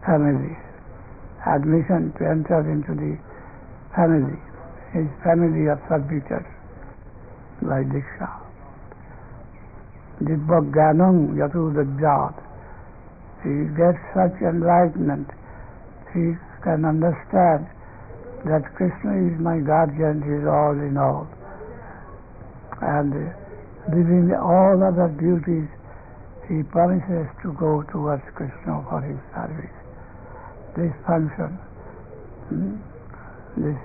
family, admission to enter into the family, his family of servitors by Diksha. Dibbagyanam yatudajjat. He gets such enlightenment, he can understand that Krishna is my guardian, he is all in all. And leaving all other duties, he promises to go towards Krishna for his service. This function, they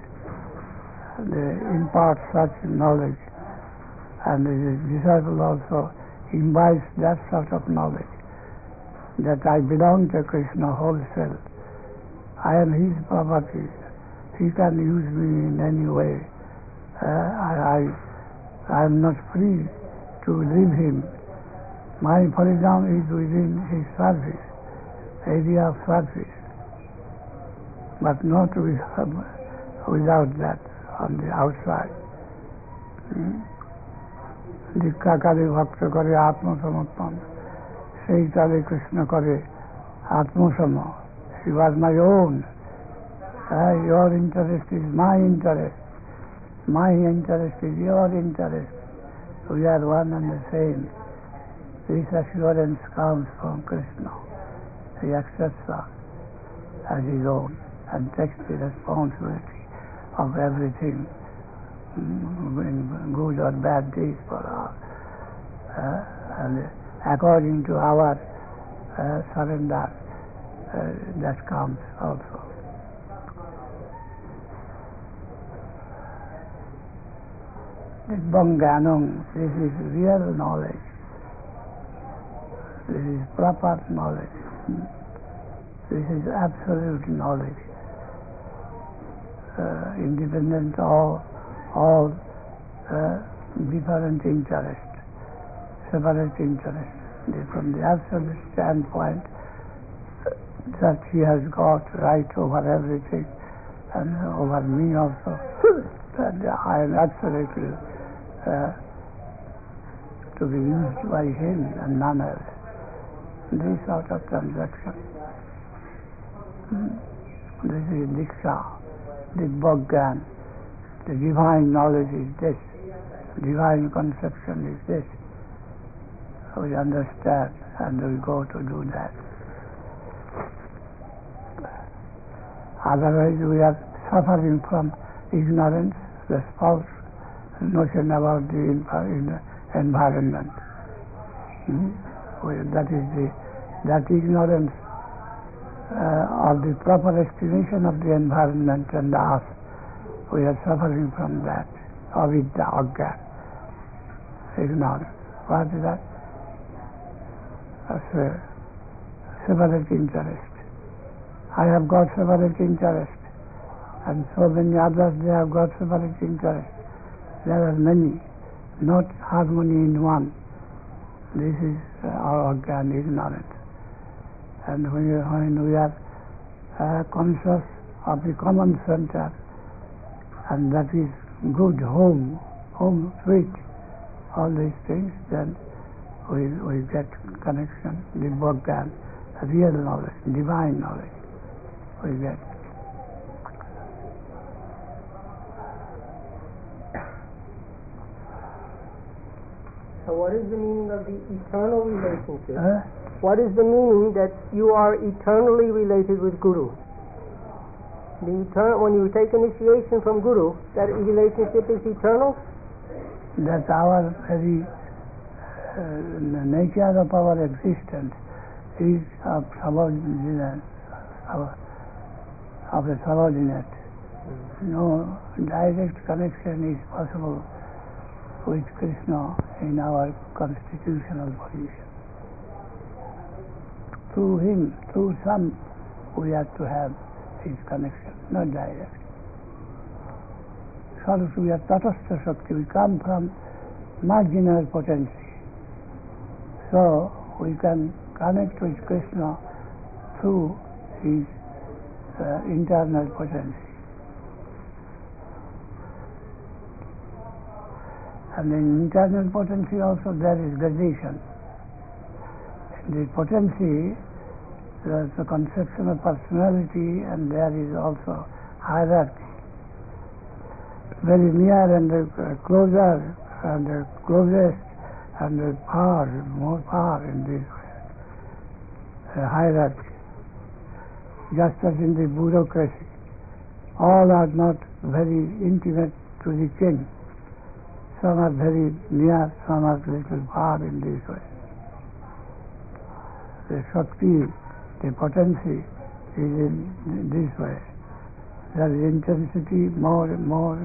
impart such knowledge, and the disciple also imbibes that sort of knowledge, that I belong to Krishna wholesale. I am his property. He can use me in any way. I am not free to leave him. My freedom is within his service, area of service, but not without that on the outside. দীক্ষাকালে ভক্ত করে আত্মসমর্পণ, সেই কালে কৃষ্ণ করে আত্মসম. He was my own. Your interest is my interest. My interest is your interest. We are one and the same. This assurance comes from Krishna. He accepts us as his own and takes the responsibility of everything, good or bad deeds for us, and according to our surrender, that comes also. Dibbagyanam, this is real knowledge. This is proper knowledge. This is absolute knowledge, independent of all different interests, separate interests. From the absolute standpoint that he has got right over everything and over me also, and I am absolutely to be used by him and none else. This sort of transaction. This is Diksha, Dibbagyan. The divine knowledge is this, divine conception is this. We understand and we go to do that. Otherwise we are suffering from ignorance, the false notion about the environment. That ignorance of the proper estimation of the environment and us, we are suffering from that. Avidya, Agya, ignorance. What is that? That's a separate interest. I have got separate interest, and so many others, they have got separate interest. There are many, not harmony in one. This is our Agya, ignorance. And when we are conscious of the common center, and that is good, home, sweet, all these things, then we get connection, Dibbagyan, real knowledge, divine knowledge we get. So what is the meaning of the eternal relationship? What is the meaning that you are eternally related with Guru? When you take initiation from Guru, that relationship is eternal? That's our very nature of our existence is of subordinate, of a subordinate. No direct connection is possible with Krishna in our constitutional position. Through him, through some, we have to have his connection, not direct. So we are Tatastha Shakti, we come from marginal potency. So we can connect with Krishna through his internal potency. And in internal potency also there is gradation. In the potency, There's the conception of personality, and there is also hierarchy. Very near and closer and the closest and the power, more power in this way. Hierarchy. Just as in the bureaucracy, all are not very intimate to the king. Some are very near, some are little far in this way. The Shakti, the potency is in this way. There is intensity more and more.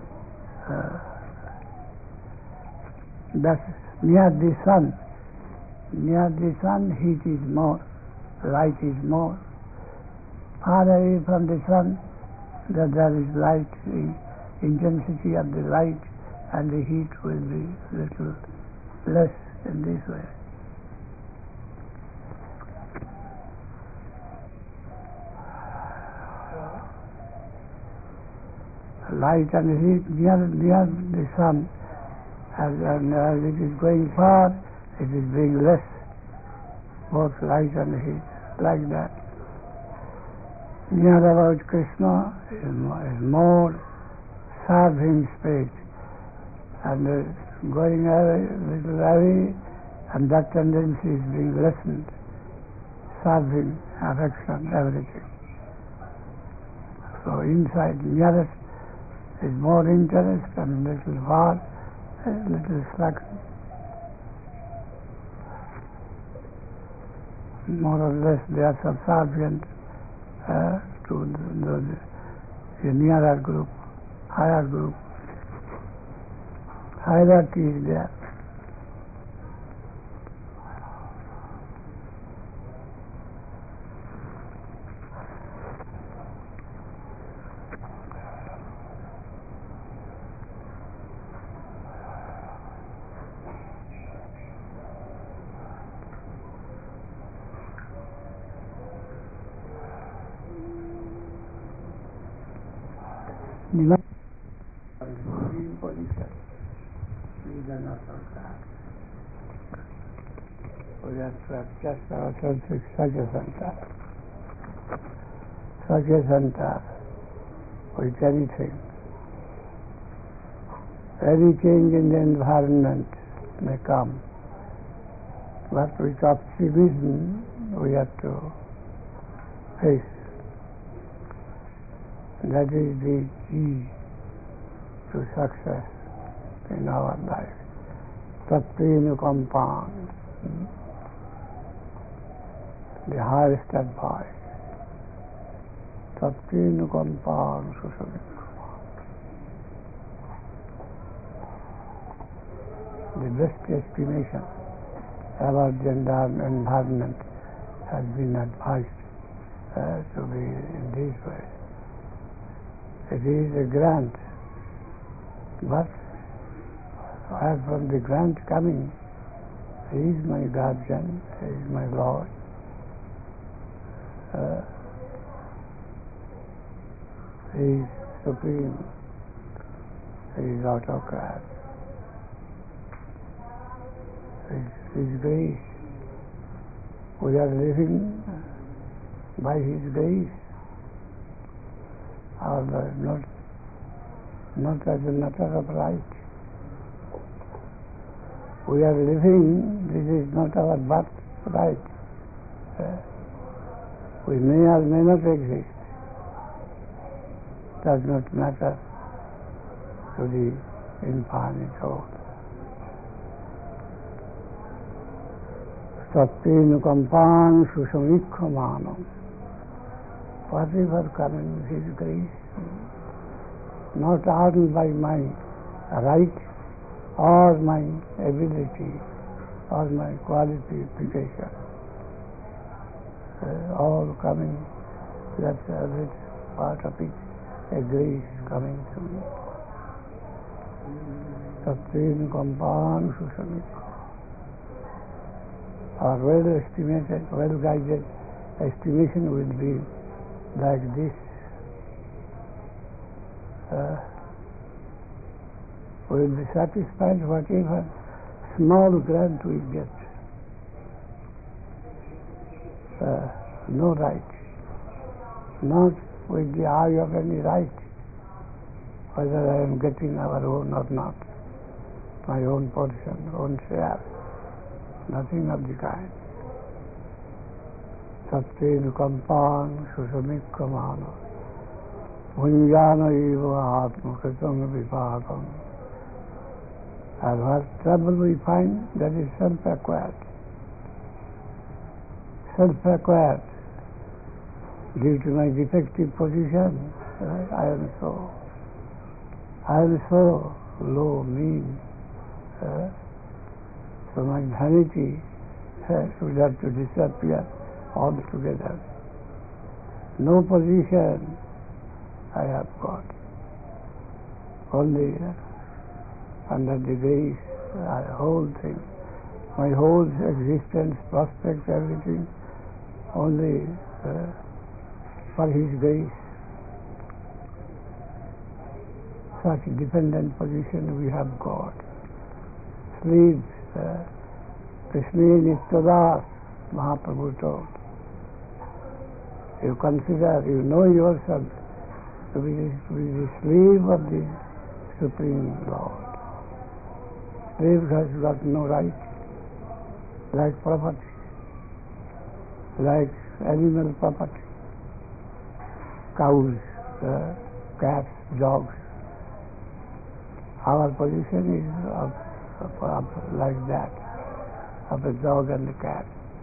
That's near the sun. Near the sun, heat is more, light is more. Far away from the sun, that there is light, the intensity of the light and the heat will be little less in this way. Light and heat near the sun, and as it is going far, it is being less, both light and heat, like that. Near about Krishna is more serving space, and going away, little away, and that tendency is being lessened, serving, affection, everything. So inside, nearest is more interest, and little far, little slackened. More or less they are subservient to the nearer group, higher group. Hierarchy is there. Position. These are not of that. We have to adjust ourselves with Satya Center with anything. Any change in the environment may come, but with optimism we have to face. That is the key to success in our life. Tattvanukampam, the highest advice. Tattvanukampam susavikkama. The best estimation about the environment has been advised to be in this way. It is a grant, but as from the grant coming, He is my guardian, He is my Lord. He is supreme, He is autocrat. His grace. We are living by His grace. Not as a matter of right. We are living, this is not our birthright. We may or may not exist. Does not matter to the infinite whole. Tattvanukampam susavikkhamanam. Whatever comes, His grace, not earned by my right or my ability or my qualification. All coming, that's every part of it, a grace coming to me. Tattvanukampam susavikkhamanam. Our well-estimated, well-guided estimation will be like this. We will be satisfied whatever small grant we get. no right, not with the eye of any right, whether I am getting our own or not, my own portion, own share, nothing of the kind. Satyen kampang susamikkamana Punjana eva atmakritam vipakam. And what trouble we find, that is self-acquired. Self-acquired. Due to my defective position, I am so low, mean. So my vanity should have to disappear altogether. No position I have got. Only under the grace, whole thing, my whole existence, prospects, everything, only for His grace. Such dependent position we have got. Sleeves, Krishna Nityadas, Mahaprabhu told. You consider, you know yourself to be the slave of the Supreme Lord. Slave has got no right, like property, like animal property, cows, cats, dogs. Our position is of like that, of a dog and a cat.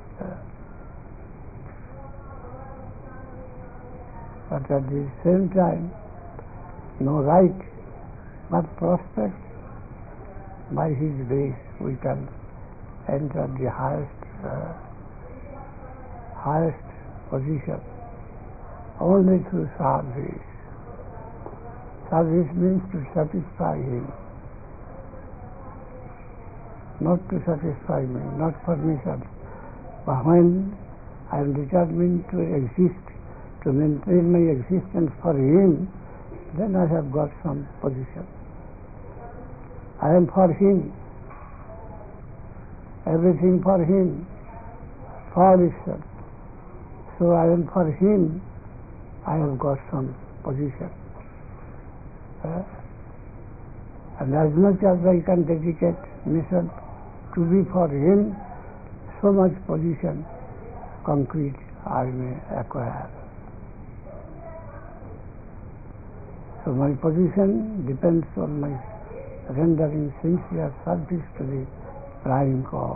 But at the same time, no right, but prospect. By His grace, we can enter the highest position only through service. Service means to satisfy Him, not to satisfy me, not permission. But when I am determined to exist, to maintain my existence for Him, then I have got some position. I am for Him, everything for Him, for itself. So I am for Him, I have got some position. And as much as I can dedicate myself to be for Him, so much position, concrete, I may acquire. So my position depends on my rendering sincere service to the prime cause.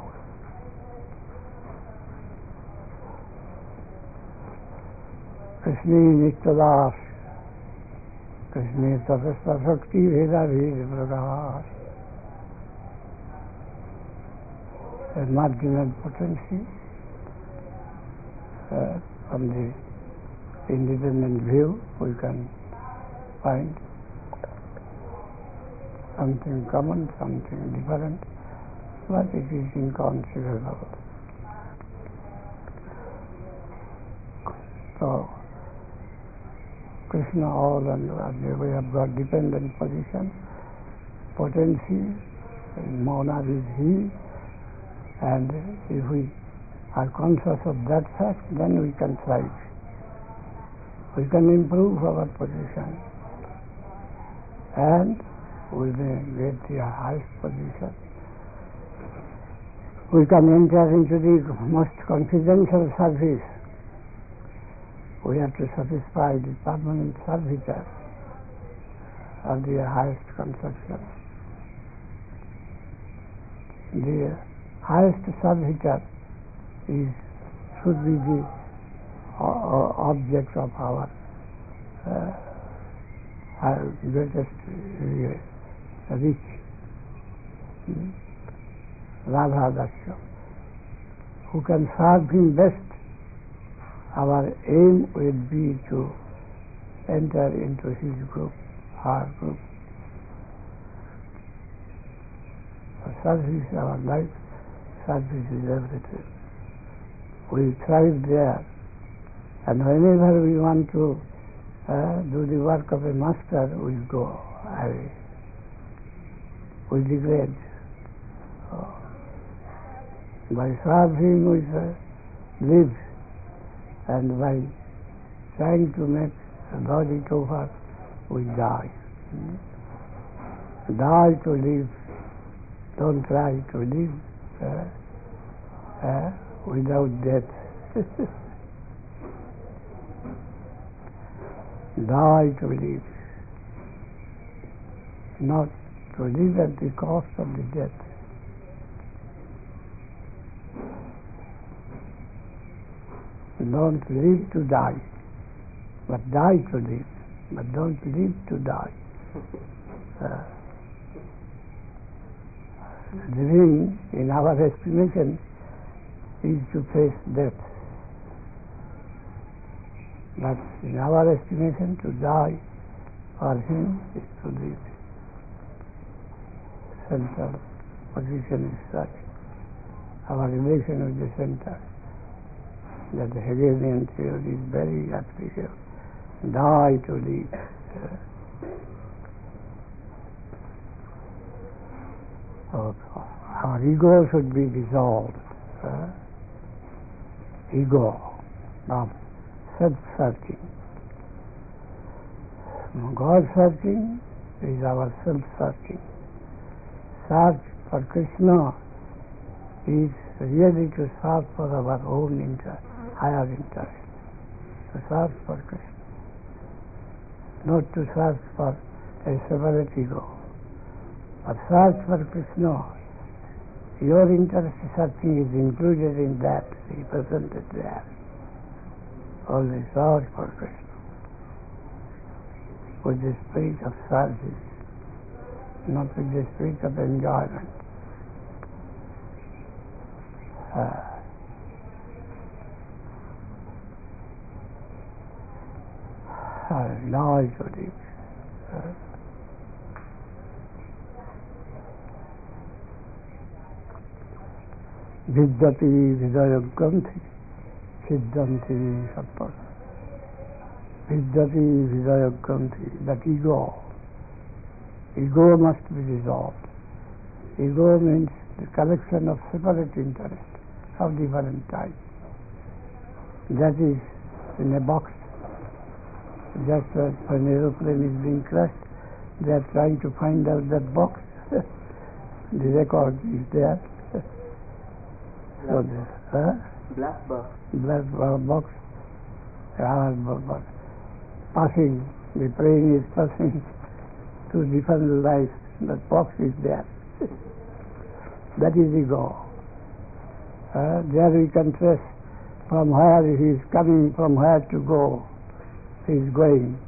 Krishna Nityadas, Krishna Tapasya Shakti Veda Veda Prakash. A marginal potency from the independent view we can find something common, something different, but it is inconceivable. So, Krishna all and we have got dependent position, potency, monad is He, and if we are conscious of that fact, then we can thrive. We can improve our position, and we may get the highest position. We can enter into the most confidential service. We have to satisfy the permanent servitor of the highest conception. The highest servitor should be the object of our greatest reach. Radha Dasya. Who can serve Him best? Our aim will be to enter into His group, our group. Service is our life, service is everything. We thrive there, and whenever we want to do the work of a master, we go away. We degrade. By serving we live, And by trying to make the body to work, we die. Die to live. Don't try to live without death. Die to live. Not to live at the cost of the death. Don't live to die, but die to live. But don't live to die. Living, in our estimation, is to face death. But in our estimation, to die for him is to live. Central position is such. Our relation with the center, that the Hegelian theory is very applicable. Die to live. Our ego should be dissolved. Ego, not self-searching. God-searching is our self-searching. Search for Krishna is really to search for our own interest, higher interest. To search for Krishna. Not to search for a separate ego. But search for Krishna. Your interest searching is included in that, represented there. Only search for Krishna. With the spirit of service, not with the spirit of enjoyment. Knowledge of it. Vidyati vidayagranthi siddhanti sattva. Vidyati vidayagranthi, that ego. Ego must be dissolved. Ego means the collection of separate interests of different types. That is in a box. Just as when an aeroplane is being crashed, they are trying to find out that box. The record is there. So black box. Black box. Passing, the plane is passing to different lives. That box is there. That is ego. There we can trace from where he is coming, from where to go. He is going.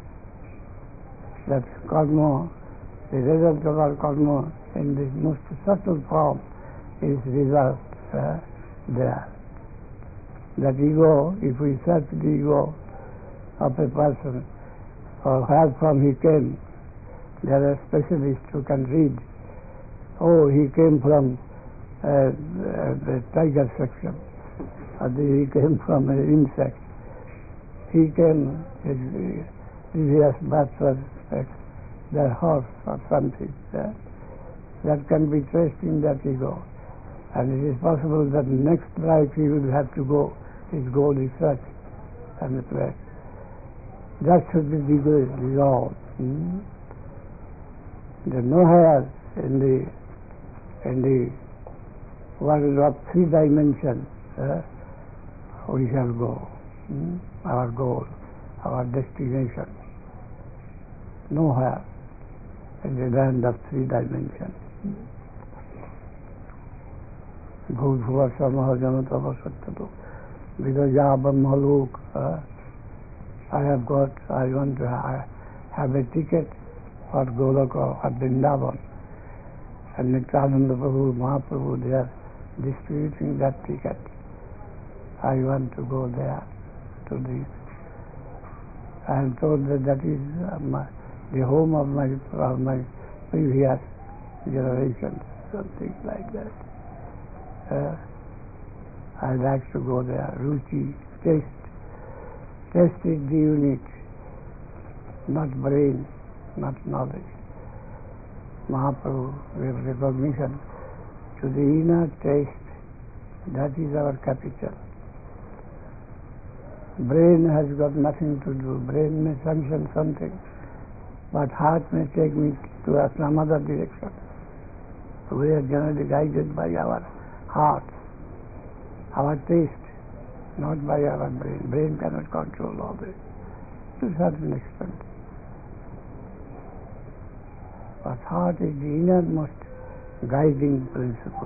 That karma, the result of our karma in the most subtle form is reserved there. That ego, if we search the ego of a person, or where from he came, there are specialists who can read. Oh, he came from the tiger section, or he came from an insect. He came, his previous birth was the horse or something. That can be traced in that ego. And it is possible that next life he will have to go, his goal is such, and the place. That should be dissolved. There is nowhere in the world of three dimensions we shall go. Our goal, our destination. Nowhere in the land of three dimensions. Bhuvasha Mahajanatava Sattatu Vidaya Brahmalok. I want to have a ticket for Golaka or Vrindavan. And Nityananda Prabhu, Mahaprabhu, they are distributing that ticket. I want to go there to this. I am told that is the home of my previous generations, something like that. I like to go there. Ruchi, taste is the unit, not brain, not knowledge. Mahaprabhu gave recognition to the inner taste. That is our capital. Brain has got nothing to do. Brain may sanction something, but heart may take me to some other direction. We are generally guided by our heart, our taste, not by our brain. Brain cannot control all this to a certain extent. But heart is the innermost guiding principle.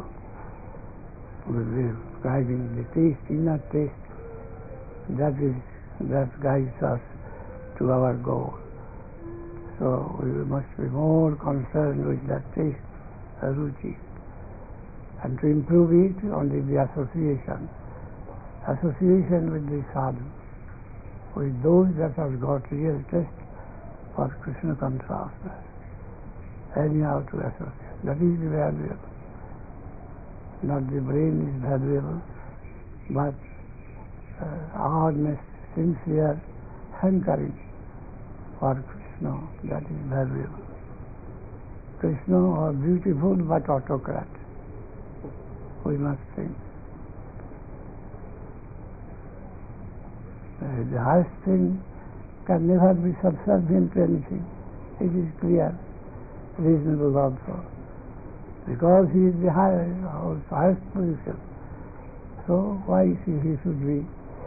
Guiding the taste, inner taste, that guides us to our goal. So we must be more concerned with that taste, ruchi, and to improve it only the association with the sadhu, with those that have got real taste for Krishna consciousness, anyhow to associate. That is the valuable. Not the brain is valuable, but earnest, sincere hankering for Krishna, that is valuable. Krishna or beautiful but autocrat, we must think. The highest thing can never be subservient to anything. It is clear, reasonable also. Because he is the highest position. So why he should be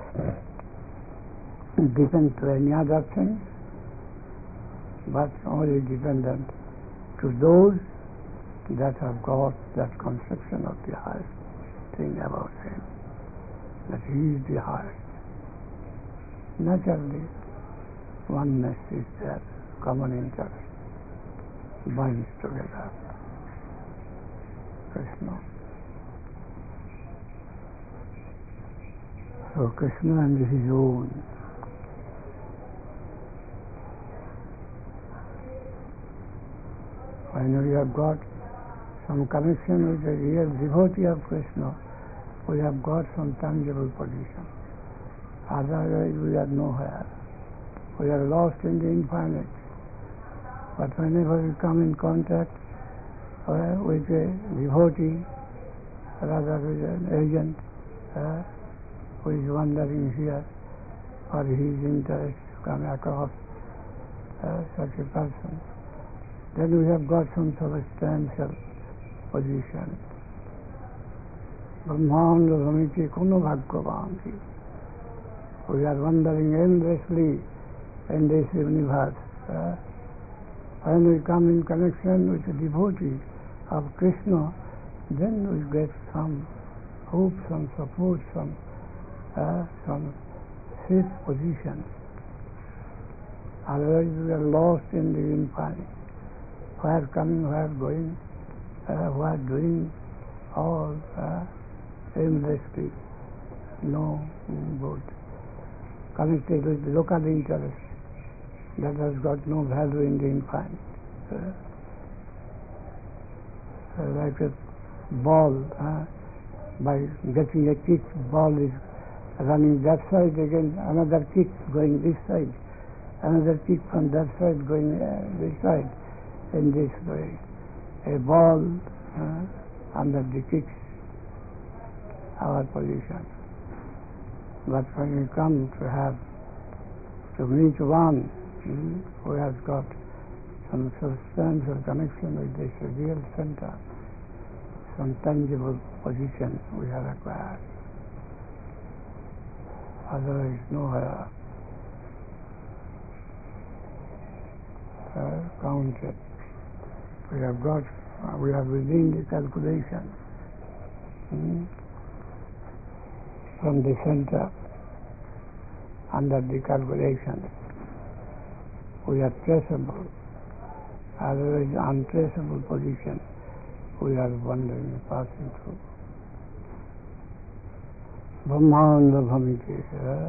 dependent to any other thing, but only dependent to those that have got that conception of the highest thing about him, that he is the highest. Naturally, oneness is there, common interest binds together. Krishna. So Krishna and his own. When we have got some connection with the real devotee of Krishna, we have got some tangible position. Otherwise we are nowhere. We are lost in the infinite. But whenever we come in contact with a devotee, rather with an agent who is wandering here, or his interest to come across such a person, then we have got some substantial position. Brahmanda Bhamiti Kuno Bhagavavanti. We are wandering endlessly in this universe. When we come in connection with the devotee of Krishna, then we get some hope, some support, some safe position. Otherwise we are lost in the infinite. Where coming, where going, where doing, all aimlessly, no good. Connected with the local interest that has got no value in the infinite. Like a ball, by getting a kick, ball is running that side, again another kick going this side, another kick from that side going this side, in this way. A ball under the kicks, our position. But when we come to meet one who has got some substantial connection with this real center, some tangible position we have acquired. Otherwise, nowhere counted. We are within the calculation from the center, under the calculation. We are traceable. Otherwise, untraceable position we are wandering, passing through. Brahmanda Bhamiti.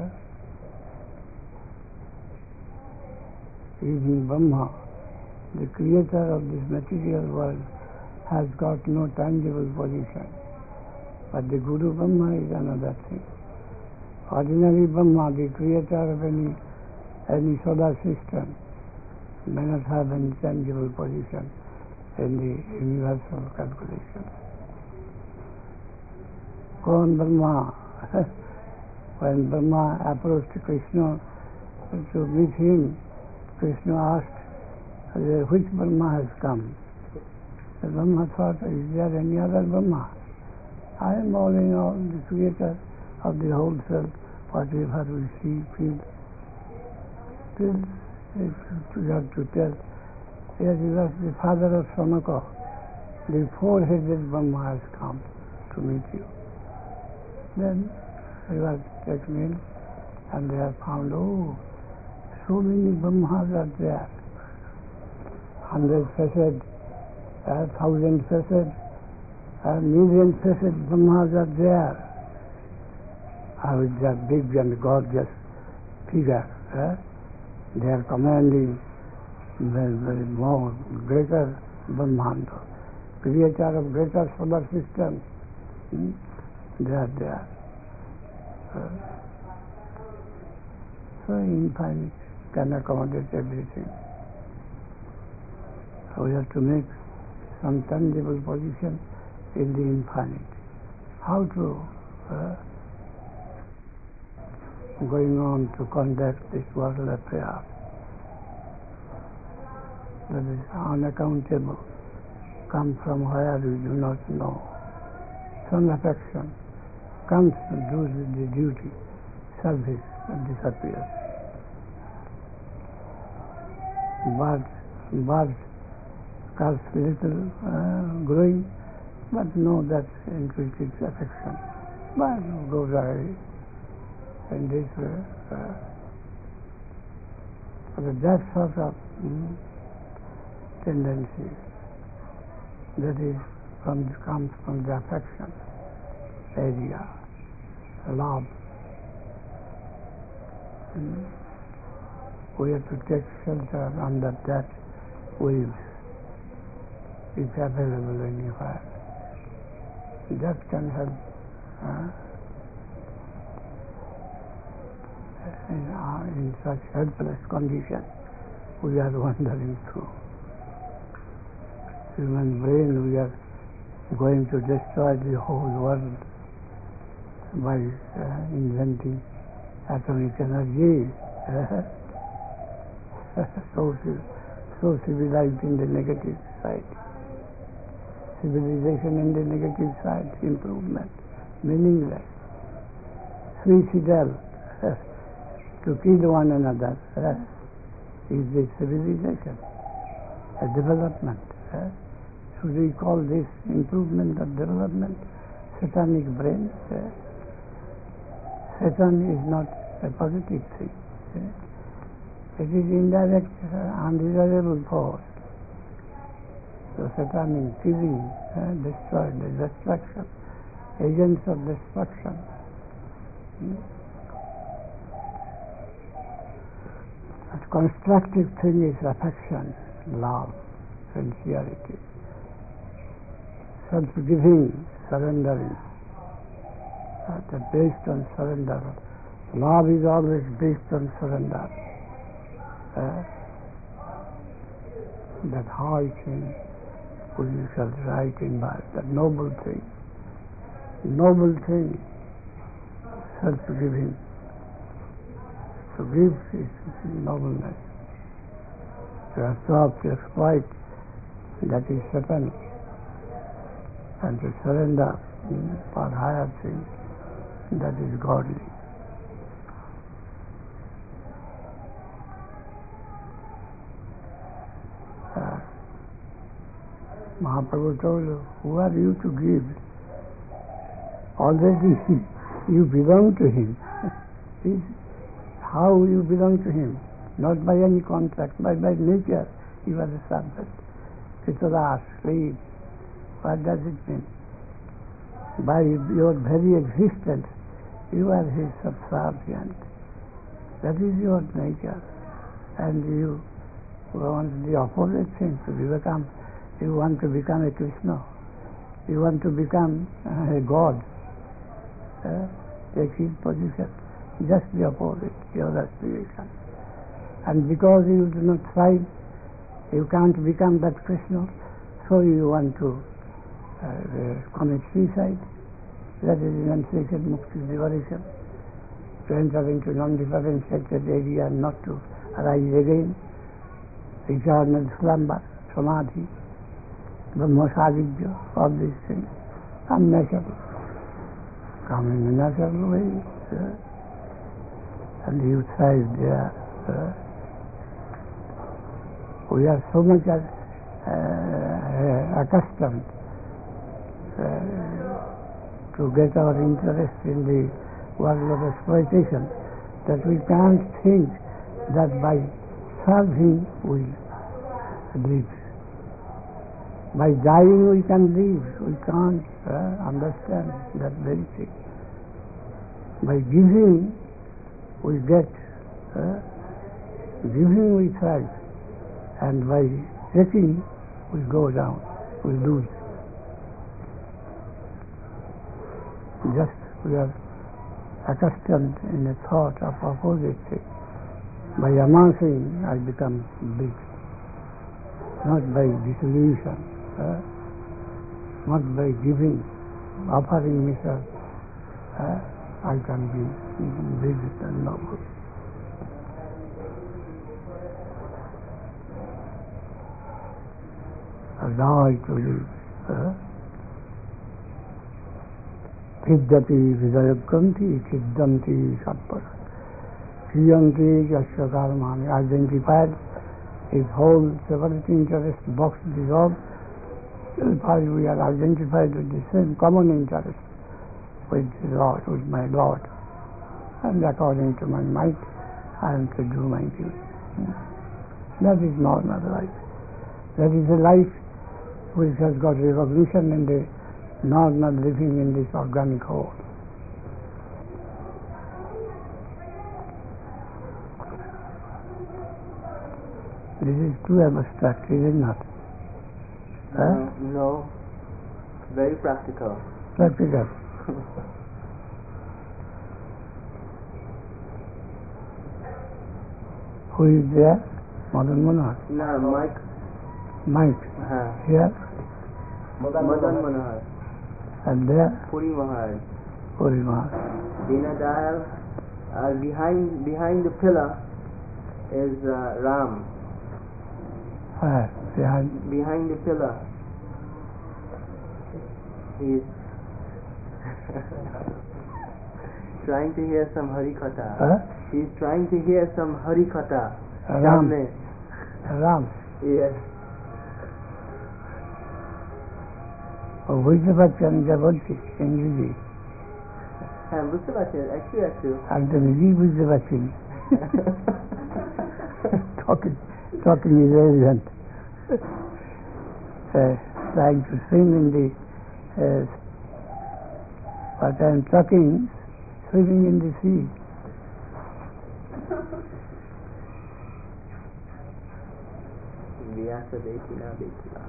Even Brahma, the creator of this material world, has got no tangible position. But the Guru Brahma is another thing. Ordinary Brahma, the creator of any solar system, may not have any tangible position in the universal calculation. Kaun Brahma, When Brahma approached Krishna to meet him, Krishna asked, which Brahma has come? The Brahma thought, is there any other Brahma? I am all in all, the creator of the whole self, whatever we see, feel. Still, you have to tell, yes, he was the father of Sanaka. The four-headed Brahma has come to meet you. Then he was taken in, and they have found, oh, so many Brahmas are there. 100-faced, 1,000-faced, million-faced Brahmas are there. With their big and gorgeous figure. They are commanding the more greater Brahmanda, creator of greater solar system. They are there. So infinite can accommodate everything. So we have to make some tangible position in the infinite. How to going on to conduct this world affair that is unaccountable, come from where we do not know. Some affection comes and does the duty, service, and disappears. Birds cause little growing, but know that intuitive affection. Bird goes away. In this way, that sort of tendency that is comes from the affection area, love. We have to take shelter under that waves, if available anywhere. That can help. In such helpless condition we are wandering through. Human brain, we are going to destroy the whole world by inventing atomic energy. So civilized in the negative side. Civilization in the negative side, improvement, meaningless. Suicidal. To kill one another is the civilization, a development. Should we call this improvement or development? Satanic brain. Satan is not a positive thing. It is indirect, undesirable force. So Satan is killing, destroy, the destruction, agents of destruction. A constructive thing is affection, love, sincerity, self-giving, surrendering. That's based on surrender. Love is always based on surrender. That high thing we shall write in Bible, that noble thing, self-giving. To give is nobleness. To absorb, to exploit, that is satanic. And to surrender for higher things, that is godly. Mahaprabhu told you, who are you to give? Already you belong to him. How you belong to him? Not by any contract, but by nature. You are a servant. Pitadas, slave. What does it mean? By your very existence, you are his subservient. That is your nature. And you want the opposite thing to become. You want to become a Krishna. You want to become a God. Take his position. Just the opposite, your aspiration. And because you do not strive, you can't become that Krishna, so you want to commit suicide. That is renunciation, mukti, liberation. to enter into non-differentiated area and not to arise again, eternal slumber, samadhi, brahma-sadhya, all these things, unnatural, come in a natural way, and you thrive there. We are so much accustomed to get our interest in the world of exploitation that we can't think that by serving we live. By dying we can live. We can't understand that very thing. By giving we get, giving we thrive, and by taking we go down, we lose. Just we are accustomed in a thought of opposite thing. By amassing I become big, not by dissolution, not by giving, offering myself, I can be big and noble. Now to live. Kiddati vidayakanti, kiddanti satpara. Kiyanti yasya karmani. Identified his whole separate interest box dissolved. We are identified with the same common interest with the Lord, with my Lord. And according to my might, I am to do my duty. That is normal life. That is a life which has got recognition in the normal living in this organic whole. This is too abstract, is it not? No, very practical. Practical. Who is there? Madan Manohar? No, Mike. Mike. Here? Madan Manohar. And there? Puri Maharaj. Puri Maharaj. Dinadayal. Behind the pillar is Ram. Behind the pillar. He is trying to hear some Harikatha. He is trying to hear some Harikatha. Ram. Yes. বুঝতে পারছি আমি যা বলছি ইংরেজি? হ্যাঁ বুঝতে পারছি, একটু আমি তো নিজেই বুঝতে পারছি না। Talking is irrelevant. Trying to swim in the but I am talking, swimming in the sea. Vyasa Dekila Dekila.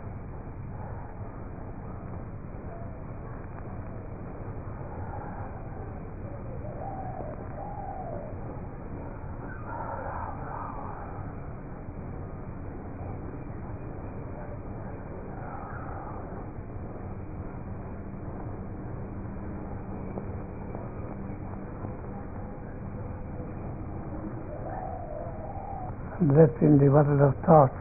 Left in the world of thought.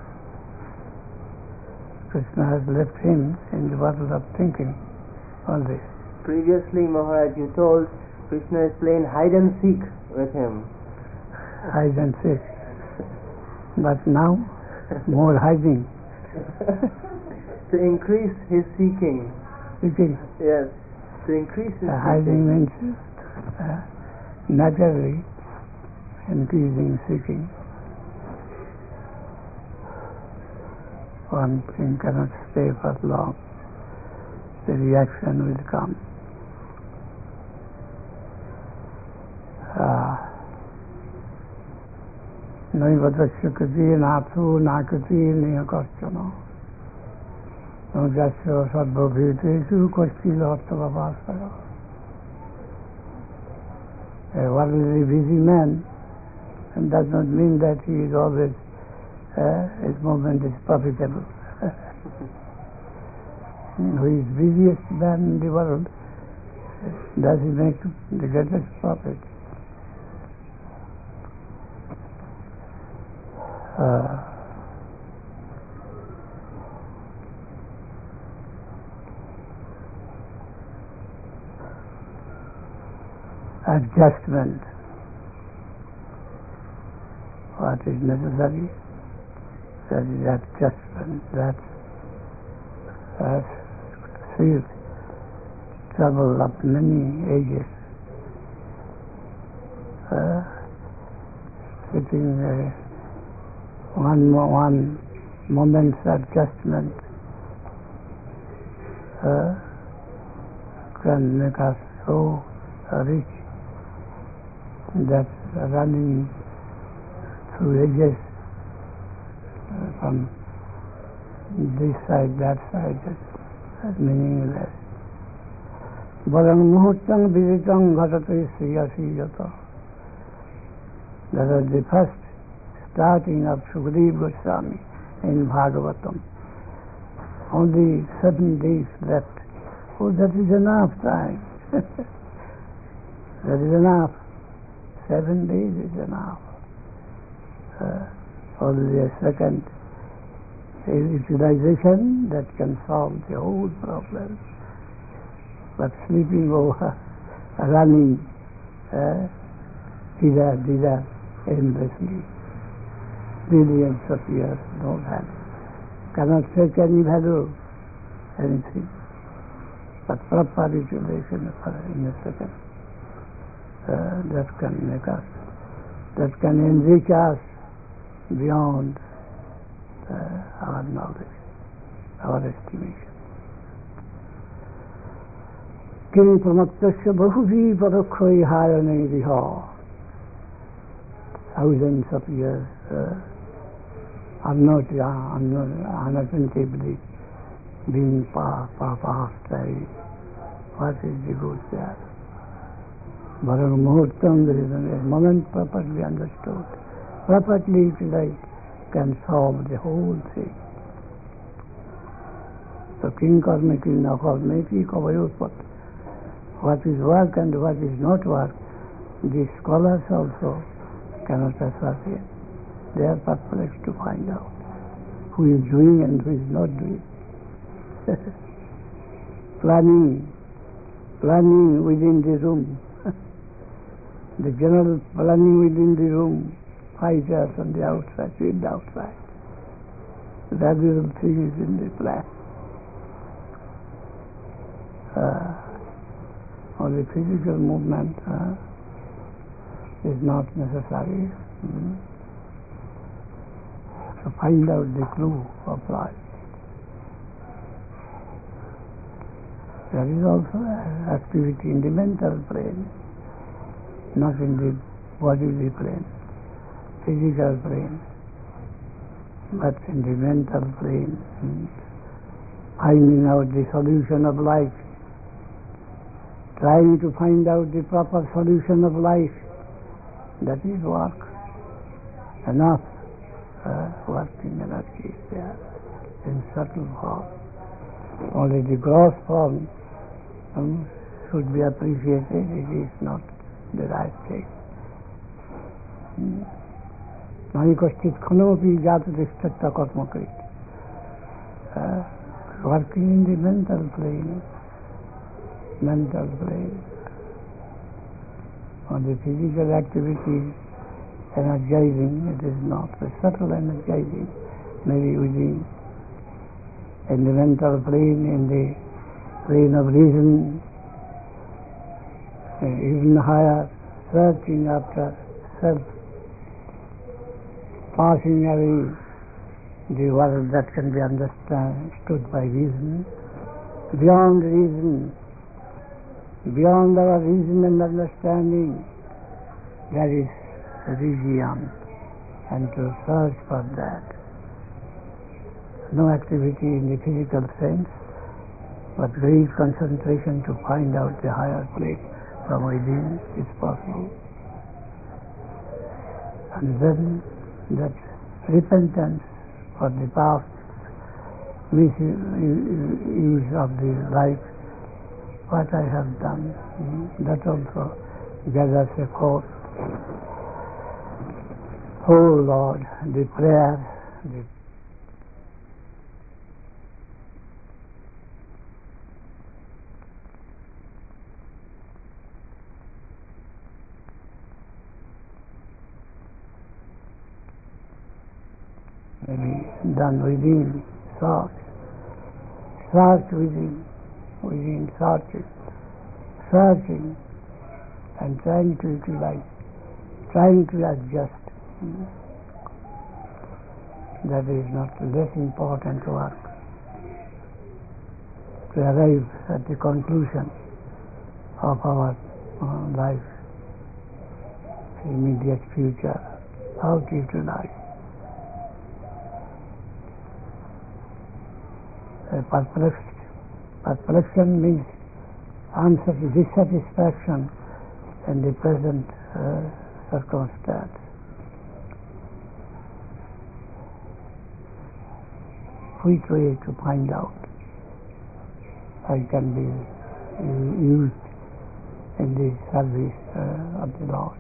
Krishna has left him in the world of thinking only. Previously, Maharaj, you told Krishna is playing hide and seek with him. Hide and seek. But now, more hiding. To increase his seeking. Seeking. Yes. To increase his hiding means naturally increasing seeking. One thing cannot stay for long. The reaction will come. Naivadasya kriti nathu nakriti niyakarchana nojasya sarvabhitesu kashtilattavavasaya. A worldly busy man does not mean that he is always his movement is profitable. Who is busiest man in the world, does he make the greatest profit? adjustment. What is necessary? That is adjustment. That's saved trouble of many ages. Sitting one moment's adjustment can make us so rich that running through ages from this side, that side, is meaningless. Barang muhurtang viditang ghatati sriyasiyata. That was the first starting of Sukadeva Goswami in Bhagavatam. Only 7 days left. Oh, that is enough time. That is enough. 7 days is enough. Only a second utilization that can solve the whole problem. But sleeping over, running, these endlessly, billions of years, no value. Cannot take any value, anything. But proper utilization in a second, that can make us, that can enrich us beyond our knowledge, our estimation. Kiñ pramaktasya bahuvi parakhoi hayane viha. Thousands of years unattentively being passed by. What is the good there? Barang muhurtam, there is a moment properly understood, properly utilized, can solve the whole thing. So kiñ karme kiñ na karme ki kavayotpat. What is work and what is not work, the scholars also cannot ascertain. They are perplexed to find out who is doing and who is not doing. Planning within the room. The general planning within the room, fighters on the outside, with the outside. The valuable thing is in the plan. Only physical movement is not necessary. To find out the clue of life. There is also activity in the mental plane, not in the bodily plane, physical plane, but in the mental plane, finding out the solution of life, trying to find out the proper solution of life. That is work. Enough working energy is there in subtle form. Only the gross form should be appreciated. It is not the right thing. Nahi kashchit khanopi jatadishtatta karmakrit. Working in the mental plane. On the physical activity, energizing, it is not. The subtle energizing, maybe within, in the mental plane, in the plane of reason, even higher, searching after self, passing away the world that can be understood by reason, beyond reason, beyond our reason and understanding, there is region, and to search for that. No activity in the physical sense, but great concentration to find out the higher place from within is possible. And then that repentance for the past misuse of the life, what I have done, that also gathers a force. Oh Lord, the prayer, maybe done within, search within, searching and trying to utilize, trying to adjust. That is not less important work. To arrive at the conclusion of our life, immediate future, how to utilize. Perplexion means dissatisfaction in the present circumstance. Which way to find out I can be used in the service of the Lord.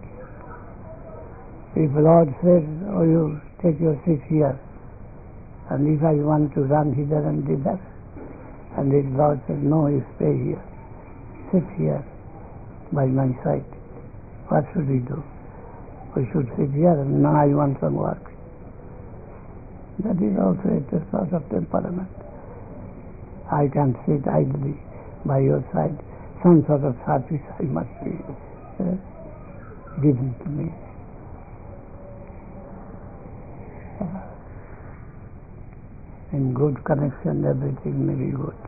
If the Lord says, "Oh, you take your seat here," and if I want to run hither and thither, and the Lord says, "No, you stay here, sit here by my side," what should we do? We should sit here, and now I want some work. That is also a sort of temperament. I can't sit idly by your side. Some sort of service I must be given to me. In good connection, everything may be good.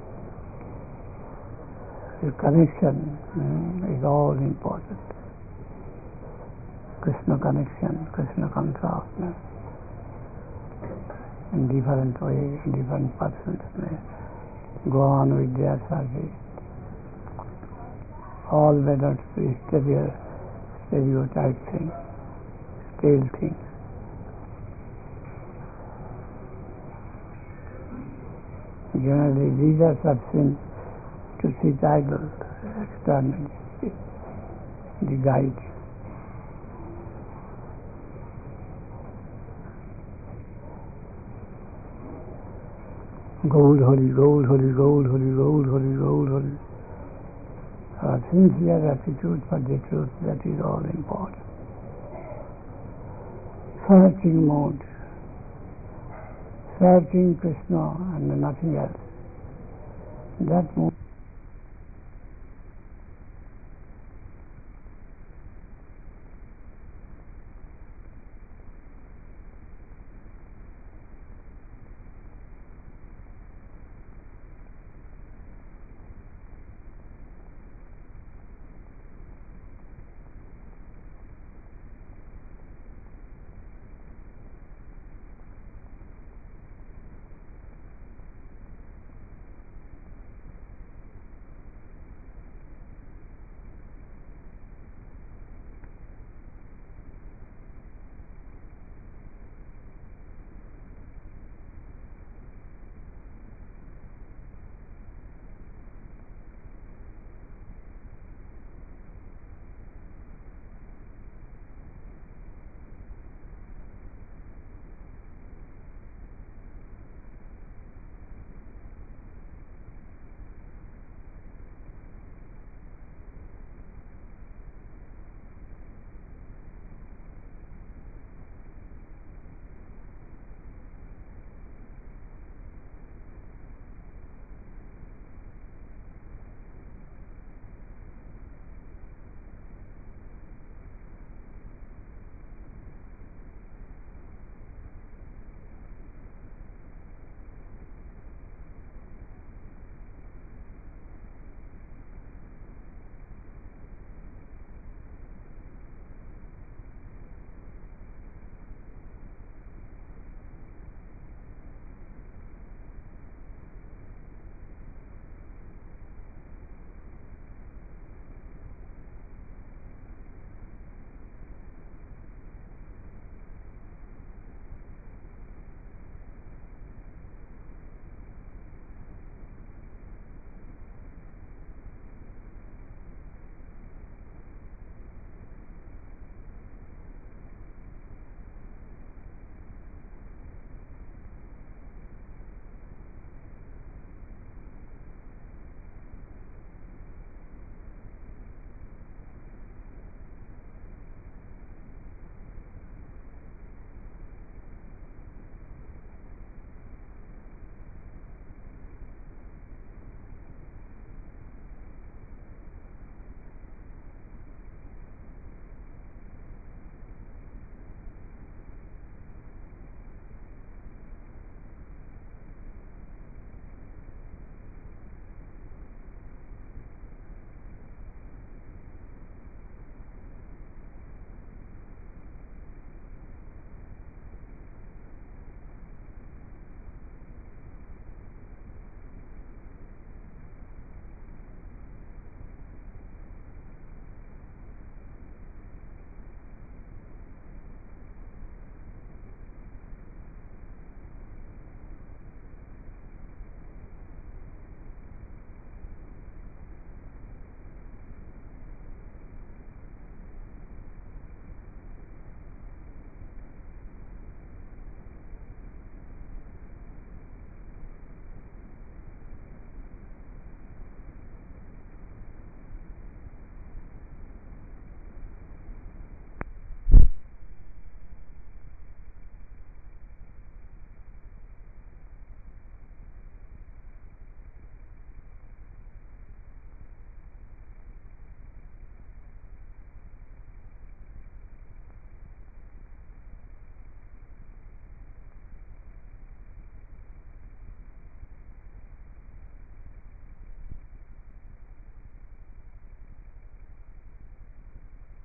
The connection is all important. Krishna connection, Krishna consciousness. In different ways, different persons may go on with their service. All may not be stereotype things, stale things. Generally, leaders are seen to sit idle externally, the guide. Gold, holy, gold, holy, gold, holy, gold, holy, gold, holy. Sincere attitude for the truth, that is all important. Searching mode. Searching Krishna and nothing else. That mode